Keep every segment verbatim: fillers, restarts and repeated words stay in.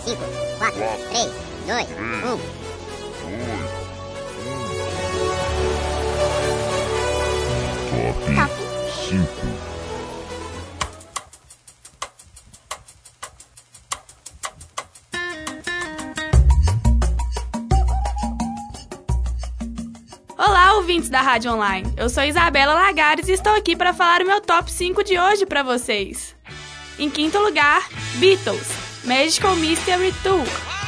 cinco, quatro, três, dois, um. Top cinco. Olá, ouvintes da Rádio Online. Eu sou Isabela Lagares e estou aqui para falar o meu top cinco de hoje para vocês. Em quinto lugar, Beatles, Magical Mystery Tour.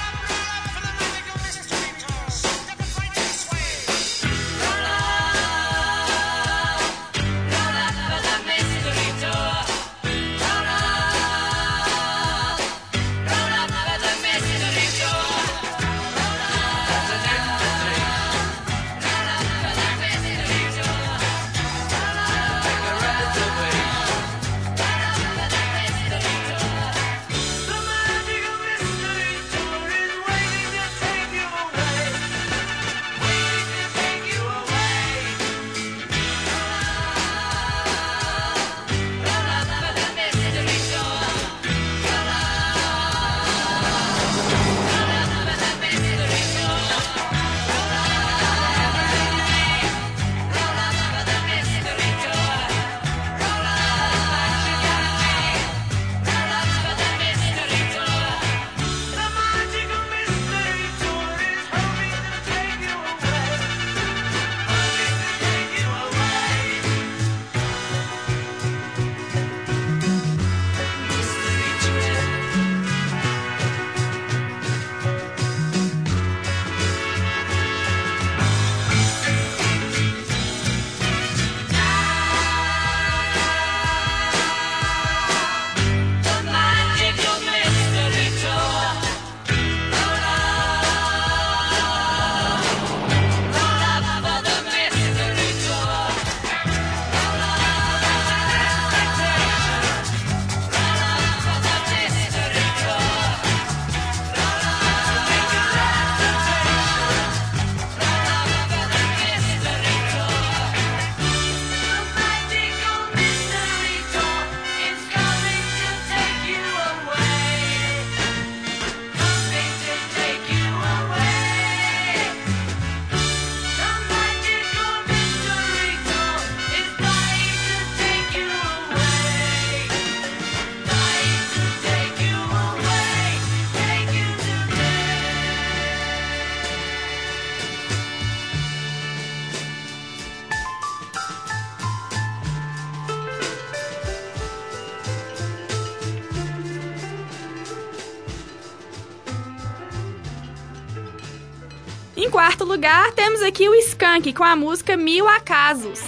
Em quarto lugar, temos aqui o Skank com a música Mil Acasos.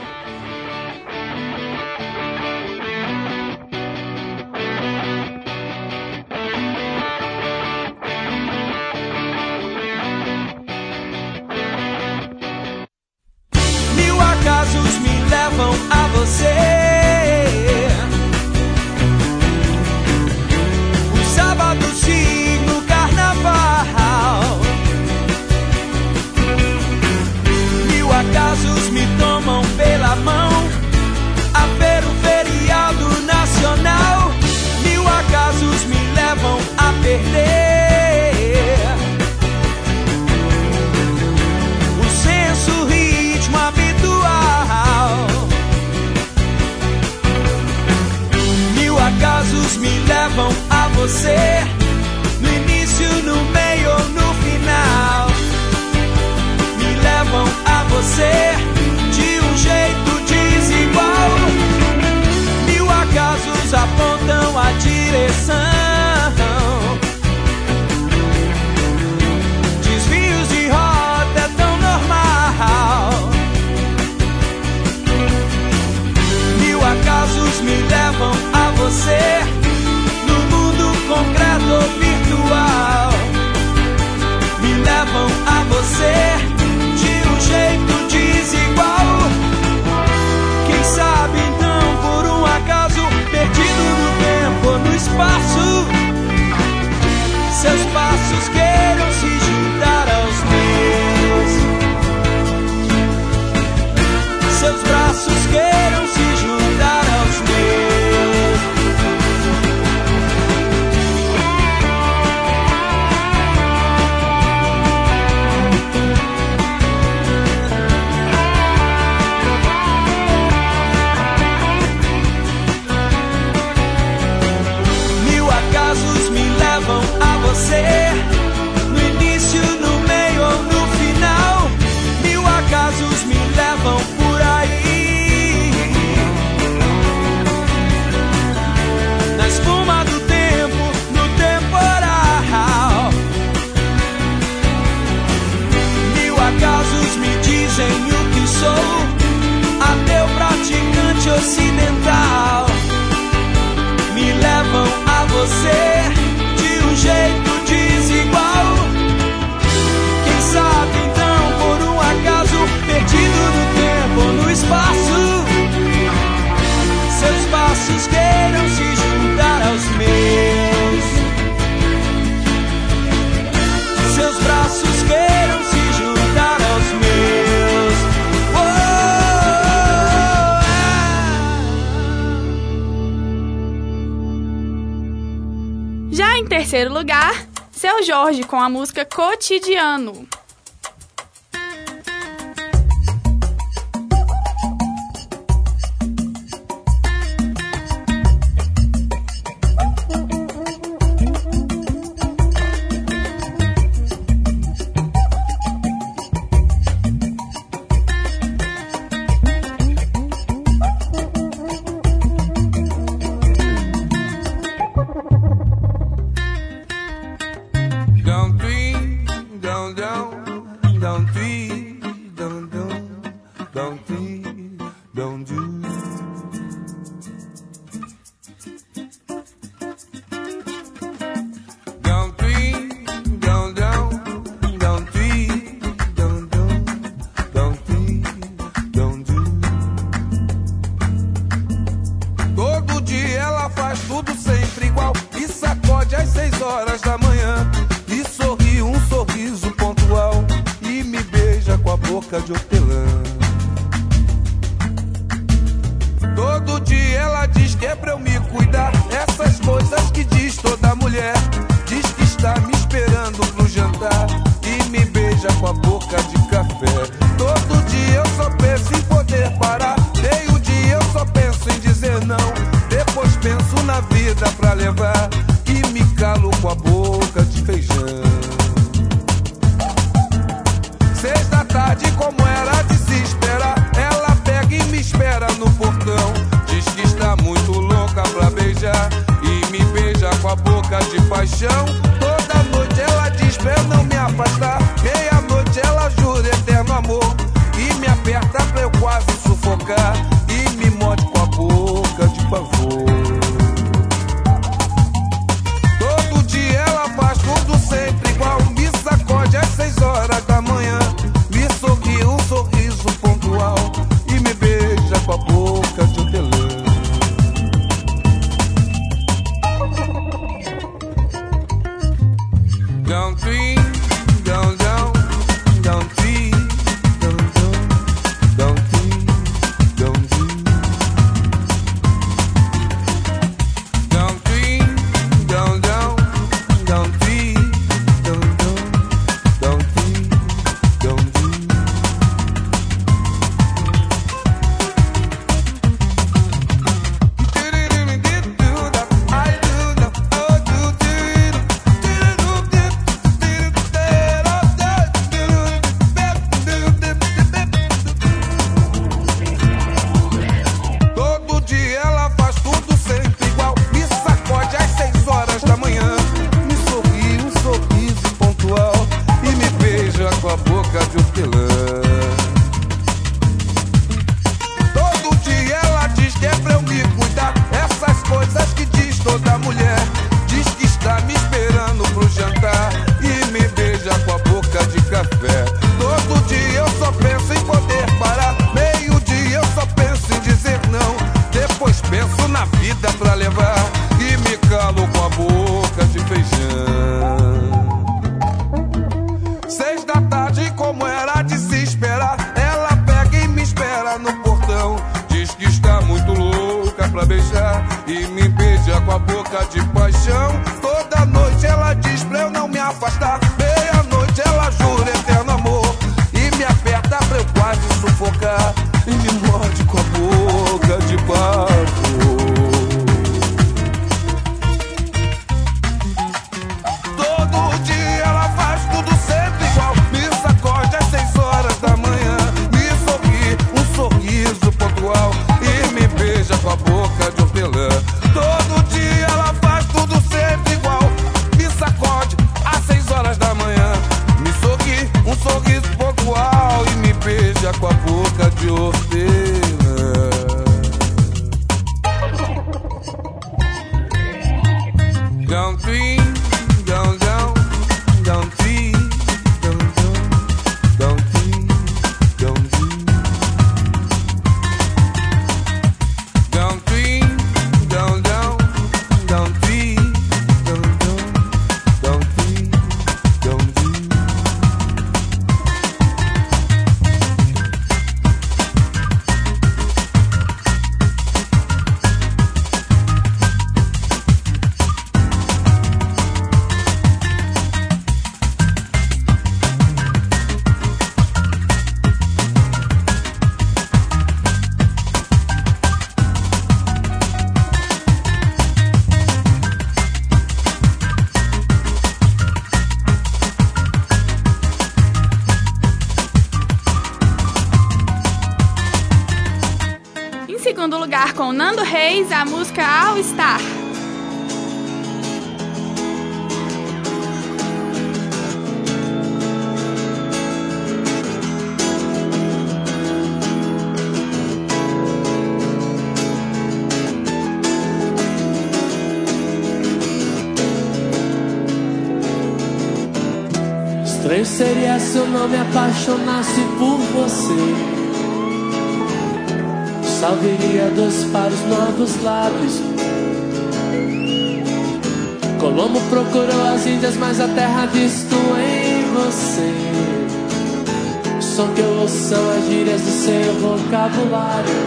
Mil acasos me levam a você. O sábado sim no carnaval. Mil acasos me tomam pela mão a ver o feriado nacional. Mil acasos me levam a perder o senso, o ritmo habitual. Mil acasos me levam a você, no início, no meio ou no final. Me levam a você de um jeito desigual. Mil acasos apontam a direção. Desvios de rota é tão normal. Mil acasos me levam a você, no mundo concreto ou virtual. Me levam a você de um jeito desigual. Quem sabe então, por um acaso, perdido no tempo ou no espaço, seus passos queiram se juntar aos meus, seus braços queiram se juntar aos meus. braços queiram se juntar aos meus, seus braços queiram se juntar aos meus. Oh, ah. Já em terceiro lugar, Seu Jorge com a música Cotidiano. De hortelã. Todo dia ela diz que é pra eu me cuidar, essas coisas que diz toda mulher. Diz que está me esperando pro jantar e me beija com a boca de café. Todo dia eu só penso em poder parar, meio dia eu só penso em dizer não. Depois penso na vida pra levar e me calo com a boca de feijão. Seis da tarde, como era de se esperar, ela pega e me espera no portão. Diz que está muito louca pra beijar e me beija com a boca de paixão. Toda noite ela diz pra eu não me afastar, meia-noite ela jura eterno amor e me aperta pra eu quase sufocar e me morde com a boca de pavor. Todo dia ela faz tudo sempre igual, me sacode às seis horas da manhã, me sorri um sorriso pontual e me beija com a boca de hortelã. Don't dream, don't, don't, don't dream, don't, don't, don't dream, don't dream. Don't dream, don't, don't, don't dream, don't, don't, don't dream, don't dream. Todo dia ela faz tudo sempre igual, me sacode às seis horas da manhã, me sorri um sorriso pontual e me beija com a boca de hortelã. Todo dia ela diz que é pra eu me cuidar, essas coisas que diz toda mulher. Diz que está me esperando pro jantar e me beija com a boca de café. Todo dia eu só penso em poder parar, meio dia eu só penso em dizer não. Depois penso na vida pra levar e me calo com a boca de feijão. Seis da tarde, como era de se esperar, ela pega e me espera no portão. Diz que está muito louca pra beijar e me beija com a boca de paixão. Toda noite ela diz pra eu não me afastar, meia-noite ela jura eterno amor e me aperta pra eu quase sufocar e me morde com a boca de pavor. Todo dia ela faz tudo sempre igual, me sacode às seis horas da manhã, me sorri um sorriso pontual e me beija com a boca de hortelã. Todo dia ela faz tudo sempre igual, me sacode às seis horas da manhã, me sorri um sorriso pontual e me beija com a boca de hortelã. Don't dream, don't, don't, don't dream, don't, don't, don't dream, don't dream. Don't dream, com Nando Reis, a música All Star. Estranho seria se eu não me apaixonasse por você. Salveria dois pares novos lábios. Colombo procurou as Índias, mas a terra visto em você. O som que eu ouço são as gírias do seu vocabulário.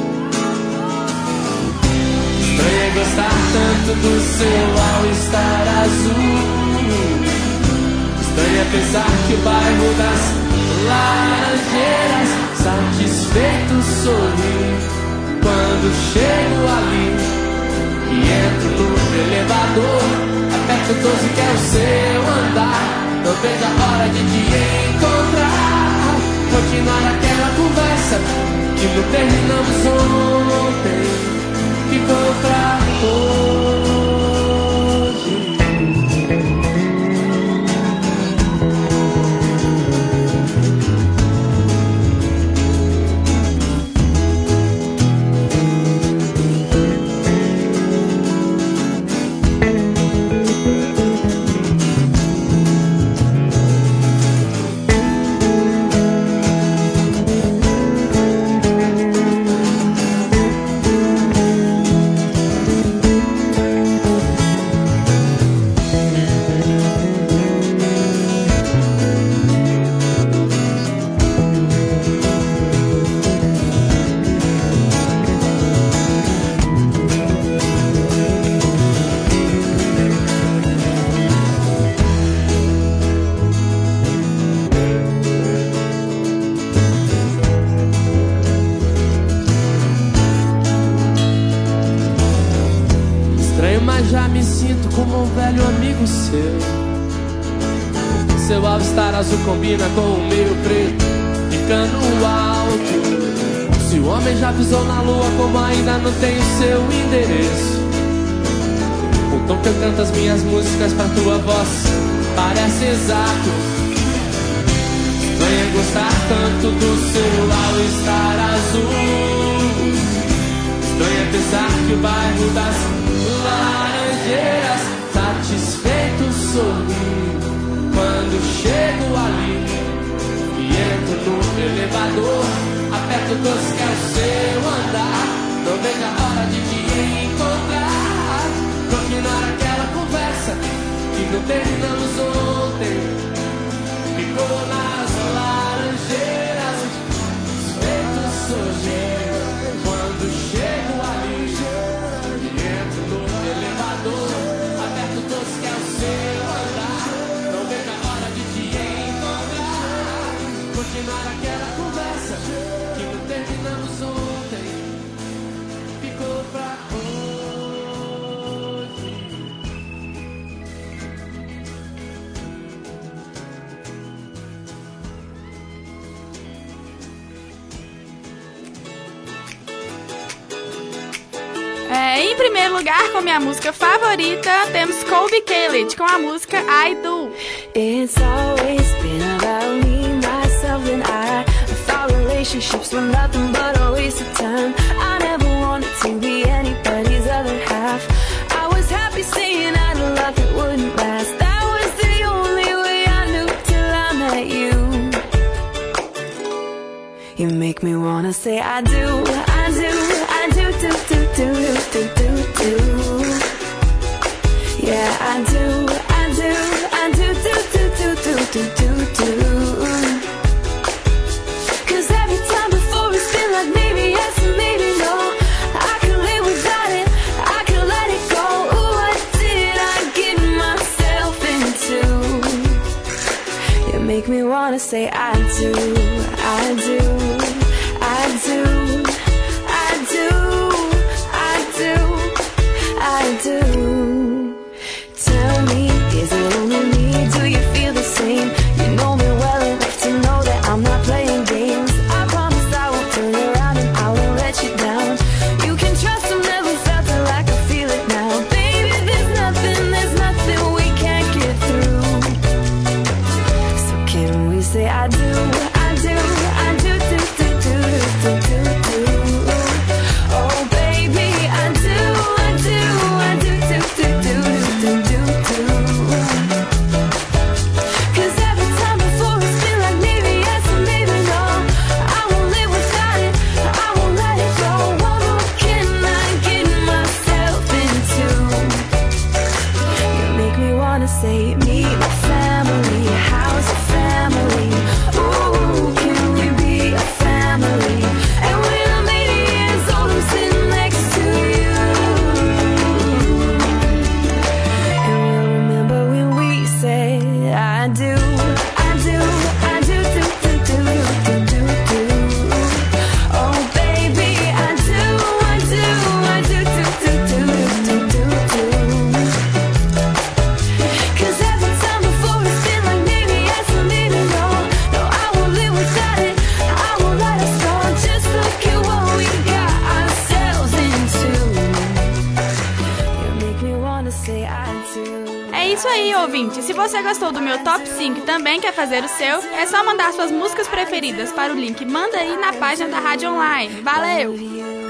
Estranho é gostar tanto do seu all-star azul. Estranho é pensar que o bairro das Laranjeiras satisfeito sorri quando chego ali e entro no elevador. Aperto doze que é o seu andar. Não vejo a hora de te encontrar. Continuar aquela conversa que não terminamos ontem. Ficou pra hoje. Já me sinto como um velho amigo seu. Seu all-star azul combina com o meio preto de cano alto. Se o homem já pisou na lua, como ainda não tem o seu endereço. O tom que eu canto as minhas músicas pra tua voz parece exato. Estranho é gostar tanto do seu all-star azul. Estranho é pensar que o bairro das Laranjeiras satisfeito sorri quando chego ali e entro no elevador. Aperto doce que é o seu andar. Não vejo a hora de te encontrar. Continuar aquela conversa que não terminamos ontem. Ficou nas Laranjeiras satisfeito sorri quando chego ali. Aperto todos que é o seu andar. Não vejo a hora de te encontrar. Continuar aquela conversa que não terminamos ontem. Ficou pra É, em primeiro lugar, com minha música favorita, temos Colby Caled com a música I Do. It's always been about me, myself and I. I thought relationships were nothing but a waste of time. I never wanted to be anybody's other half. I was happy saying I'd love it wouldn't last. That was the only way I knew till I met you. You make me wanna say I do, I do, I do, do, do, do, do, do, do. Yeah, I do, I do, I do, do, do, do, do, do, do. Cause every time before it's been like maybe yes and maybe no. I could live without it, I could let it go. Ooh, what did I get myself into? You make me wanna say I do, I do, I do, I do, I do, I do. Tell me, is it only me? Do you feel the same? You know me well enough to know that I'm not playing games. I promise I won't turn around and I won't let you down. You can trust isso aí, ouvinte. Se você gostou do meu top cinco e também quer fazer o seu, é só mandar suas músicas preferidas para o link Manda Aí na página da Rádio Online. Valeu!